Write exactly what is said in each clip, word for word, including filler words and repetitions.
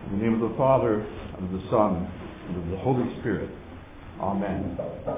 In the name of the Father, and of the Son, and of the Holy Spirit. Amen.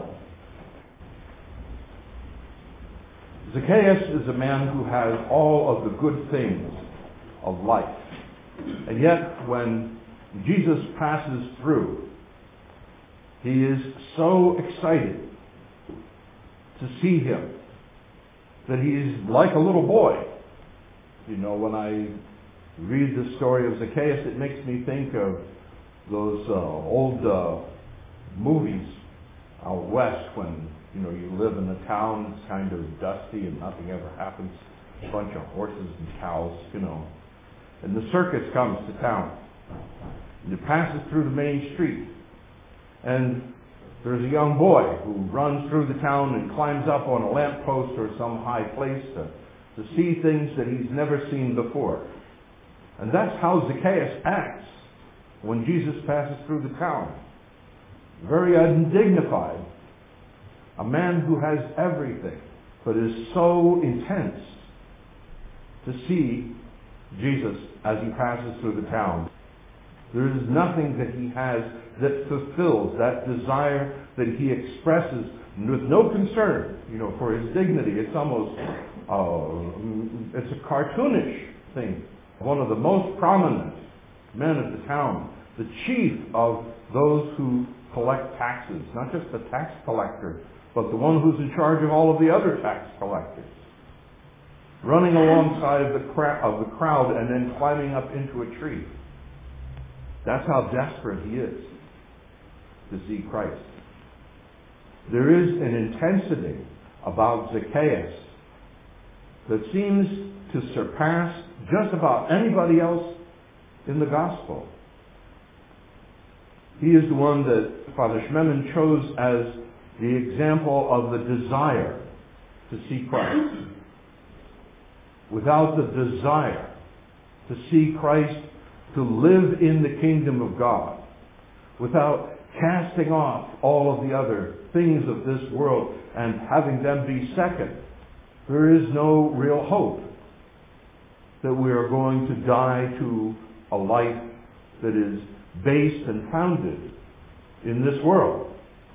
Zacchaeus is a man who has all of the good things of life. And yet, when Jesus passes through, he is so excited to see him that he's like a little boy. You know, when I read the story of Zacchaeus, it makes me think of those uh, old uh, movies out west when, you know, you live in a town, it's kind of dusty and nothing ever happens. A bunch of horses and cows, you know. And the circus comes to town. And it passes through the main street. And there's a young boy who runs through the town and climbs up on a lamppost or some high place to, to see things that he's never seen before. And that's how Zacchaeus acts when Jesus passes through the town. Very undignified. A man who has everything, but is so intense to see Jesus as he passes through the town. There is nothing that he has that fulfills that desire that he expresses with no concern, you know, for his dignity. It's almost, uh, it's a cartoonish thing. One of the most prominent men of the town, the chief of those who collect taxes, not just the tax collector, but the one who's in charge of all of the other tax collectors, running alongside of the, cra- of the crowd and then climbing up into a tree. That's how desperate he is to see Christ. There is an intensity about Zacchaeus that seems to surpass just about anybody else in the gospel. He is the one that Father Schmemann chose as the example of the desire to see Christ. Without the desire to see Christ, to live in the kingdom of God, without casting off all of the other things of this world and having them be second, there is no real hope that we are going to die to a life that is based and founded in this world.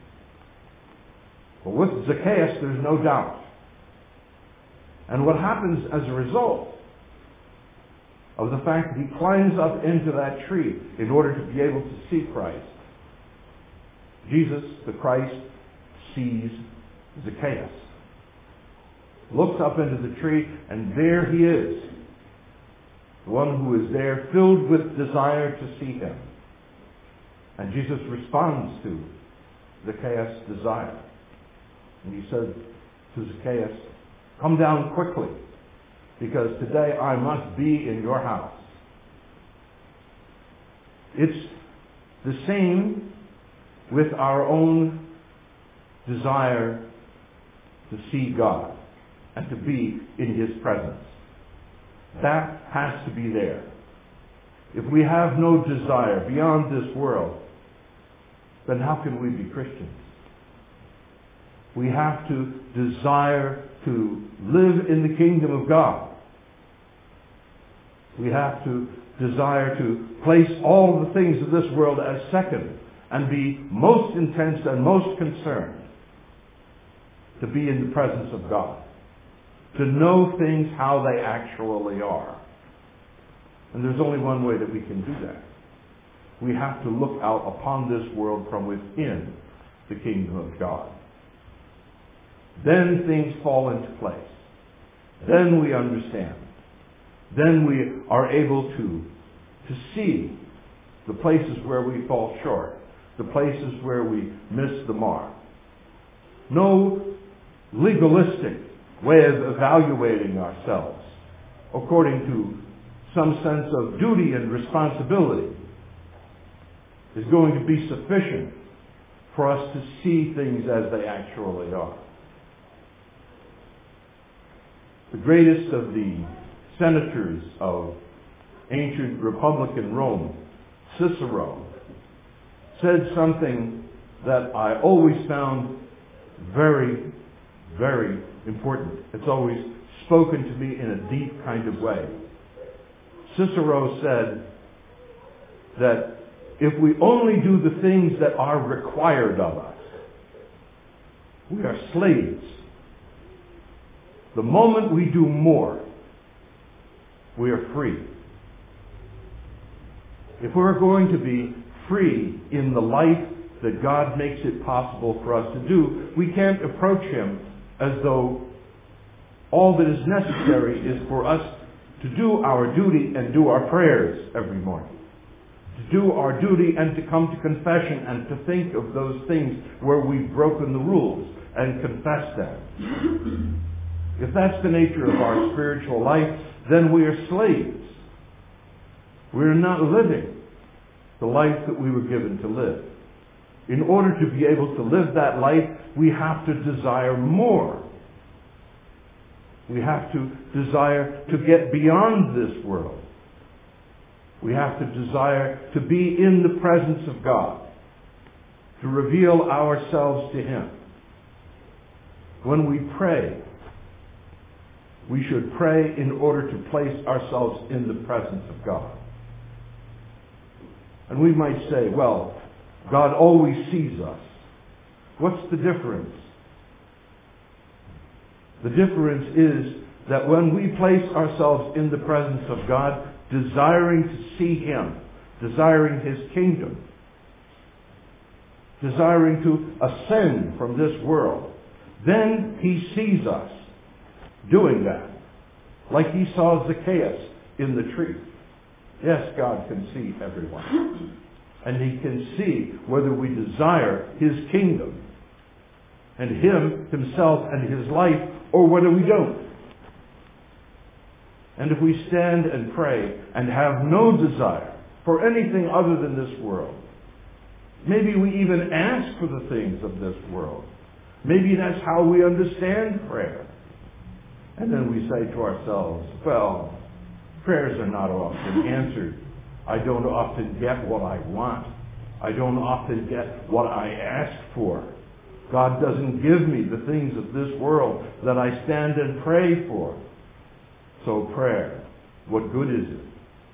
But with Zacchaeus, there's no doubt. And what happens as a result of the fact that he climbs up into that tree in order to be able to see Christ, Jesus, the Christ, sees Zacchaeus, looks up into the tree, and there he is, the one who is there filled with desire to see him. And Jesus responds to Zacchaeus' desire. And he says to Zacchaeus, "Come down quickly, because today I must be in your house." It's the same with our own desire to see God and to be in his presence. That has to be there. If we have no desire beyond this world, then how can we be Christians? We have to desire to live in the kingdom of God. We have to desire to place all the things of this world as second and be most intense and most concerned to be in the presence of God, to know things how they actually are. And there's only one way that we can do that. We have to look out upon this world from within the kingdom of God. Then things fall into place. Then we understand. Then we are able to, to see the places where we fall short, the places where we miss the mark. No legalistic way of evaluating ourselves according to some sense of duty and responsibility is going to be sufficient for us to see things as they actually are. The greatest of the senators of ancient Republican Rome, Cicero, said something that I always found very, very important. It's always spoken to me in a deep kind of way. Cicero said, that if we only do the things that are required of us, we are slaves. The moment we do more, we are free. If we're going to be free in the life that God makes it possible for us to do, we can't approach Him as though all that is necessary is for us to do our duty and do our prayers every morning. To do our duty and to come to confession and to think of those things where we've broken the rules and confess them. If that's the nature of our spiritual life, then we are slaves. We're not living the life that we were given to live. In order to be able to live that life, we have to desire more. We have to desire to get beyond this world. We have to desire to be in the presence of God, to reveal ourselves to Him. When we pray, we should pray in order to place ourselves in the presence of God. And we might say, well, God always sees us. What's the difference? The difference is that when we place ourselves in the presence of God, desiring to see Him, desiring His kingdom, desiring to ascend from this world, then He sees us doing that. Like He saw Zacchaeus in the tree. Yes, God can see everyone. And He can see whether we desire His kingdom and Him, Himself, and His life, or whether we don't. And if we stand and pray and have no desire for anything other than this world, maybe we even ask for the things of this world. Maybe that's how we understand prayer. And then we say to ourselves, well, prayers are not often answered. I don't often get what I want. I don't often get what I ask for. God doesn't give me the things of this world that I stand and pray for. So prayer, what good is it?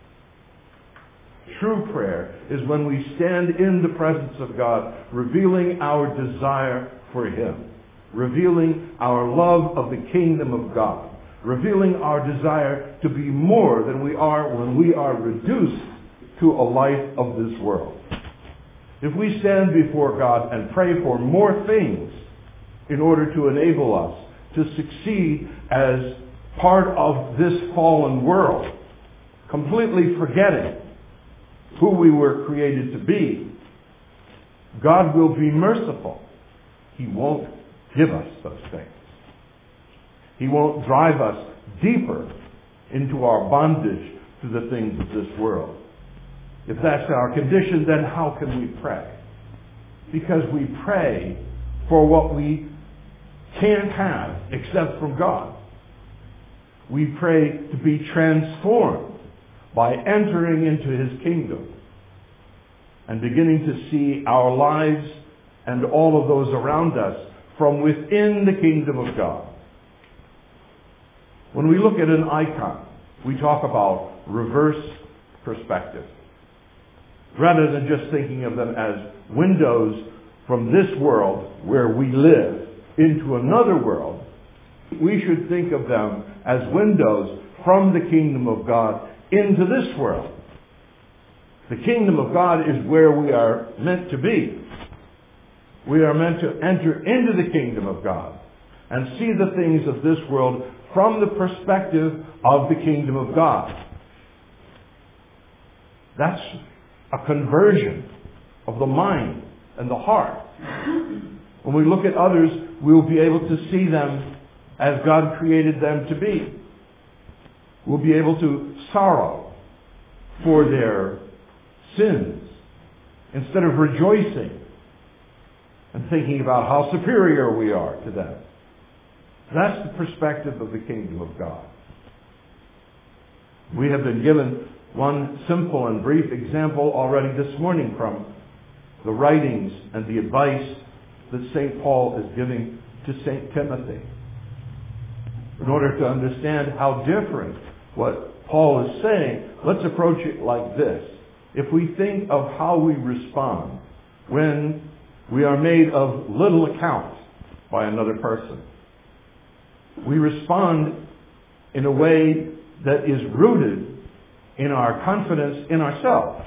True prayer is when we stand in the presence of God, revealing our desire for Him, revealing our love of the kingdom of God, revealing our desire to be more than we are when we are reduced to a life of this world. If we stand before God and pray for more things in order to enable us to succeed as part of this fallen world, completely forgetting who we were created to be, God will be merciful. He won't give us those things. He won't drive us deeper into our bondage to the things of this world. If that's our condition, then how can we pray? Because we pray for what we can't have except from God. We pray to be transformed by entering into His kingdom and beginning to see our lives and all of those around us from within the kingdom of God. When we look at an icon, we talk about reverse perspective. Rather than just thinking of them as windows from this world where we live into another world, we should think of them as windows from the kingdom of God into this world. The kingdom of God is where we are meant to be. We are meant to enter into the kingdom of God and see the things of this world from the perspective of the kingdom of God. That's a conversion of the mind and the heart. When we look at others, we will be able to see them as God created them to be. We'll be able to sorrow for their sins instead of rejoicing and thinking about how superior we are to them. That's the perspective of the kingdom of God. We have been given one simple and brief example already this morning from the writings and the advice that Saint Paul is giving to Saint Timothy. In order to understand how different what Paul is saying, let's approach it like this. if we think of how we respond when we are made of little account by another person. We respond in a way that is rooted in our confidence in ourselves.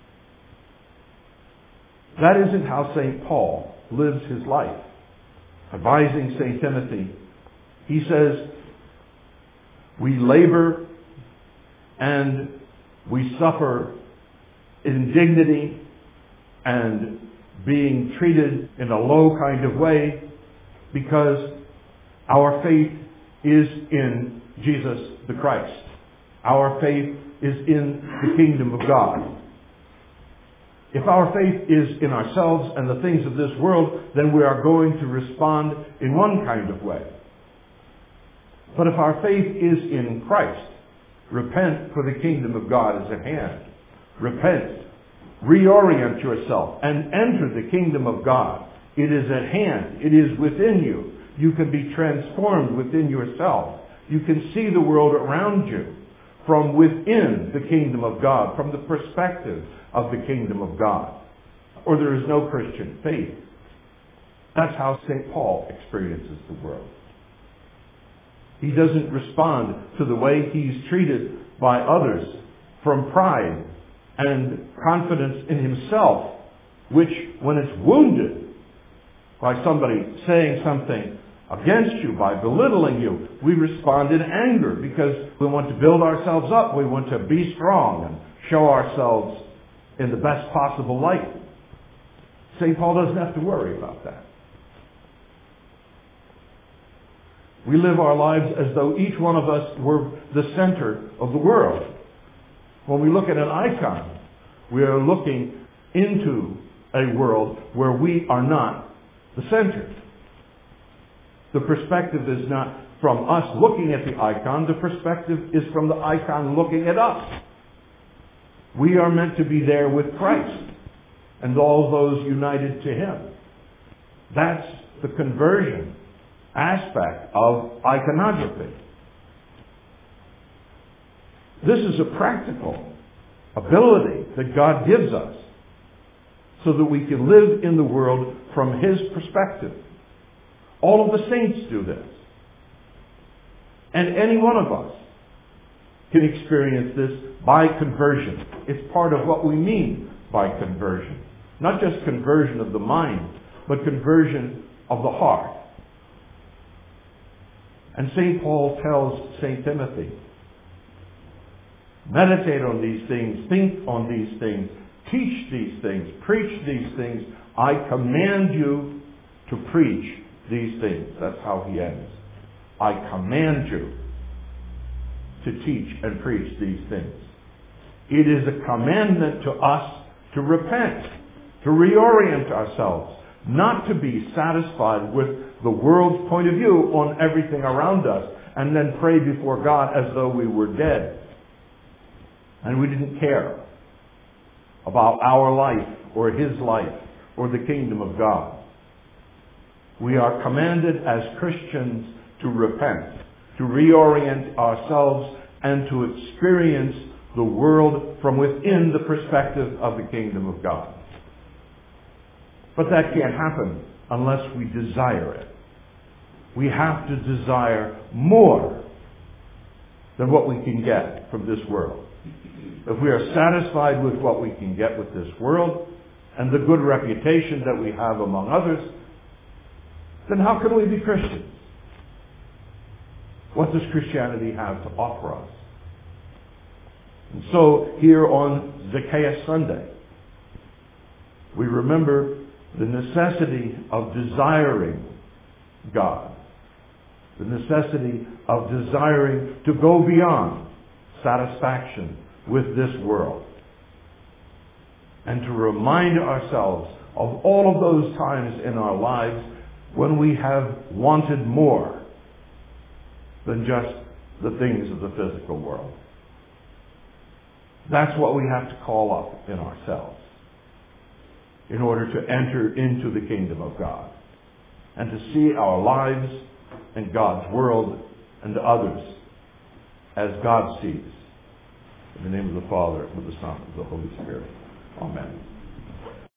That isn't how Saint Paul lives his life. Advising Saint Timothy, he says, we labor and we suffer indignity and being treated in a low kind of way because our faith is in Jesus the Christ. Our faith is in the kingdom of God. If our faith is in ourselves and the things of this world, then we are going to respond in one kind of way. But if our faith is in Christ, repent, for the kingdom of God is at hand. Repent. Reorient yourself and enter the kingdom of God. It is at hand. It is within you. You can be transformed within yourself. You can see the world around you from within the kingdom of God, from the perspective of the kingdom of God. Or there is no Christian faith. That's how Saint Paul experiences the world. He doesn't respond to the way he's treated by others from pride and confidence in himself, which, when it's wounded by somebody saying something against you, by belittling you, we respond in anger because we want to build ourselves up. We want to be strong and show ourselves in the best possible light. Saint Paul doesn't have to worry about that. We live our lives as though each one of us were the center of the world. When we look at an icon, we are looking into a world where we are not the center. The perspective is not from us looking at the icon. The perspective is from the icon looking at us. We are meant to be there with Christ and all those united to Him. That's the conversion aspect of iconography. This is a practical ability that God gives us so that we can live in the world from His perspective. All of the saints do this. And any one of us can experience this by conversion. It's part of what we mean by conversion. Not just conversion of the mind, but conversion of the heart. And Saint Paul tells Saint Timothy, meditate on these things, think on these things, teach these things, preach these things. I command you to preach these things. That's how he ends. I command you to teach and preach these things. It is a commandment to us to repent, to reorient ourselves, not to be satisfied with the world's point of view on everything around us and then pray before God as though we were dead and we didn't care about our life or His life or the kingdom of God. We are commanded as Christians to repent, to reorient ourselves and to experience the world from within the perspective of the kingdom of God. But that can't happen unless we desire it. We have to desire more than what we can get from this world. If we are satisfied with what we can get with this world and the good reputation that we have among others, then how can we be Christians? What does Christianity have to offer us? And so here on Zacchaeus Sunday, we remember the necessity of desiring God, the necessity of desiring to go beyond satisfaction with this world, and to remind ourselves of all of those times in our lives when we have wanted more than just the things of the physical world. That's what we have to call up in ourselves in order to enter into the kingdom of God and to see our lives and God's world and others as God sees. In the name of the Father, and of the Son, and of the Holy Spirit. Amen.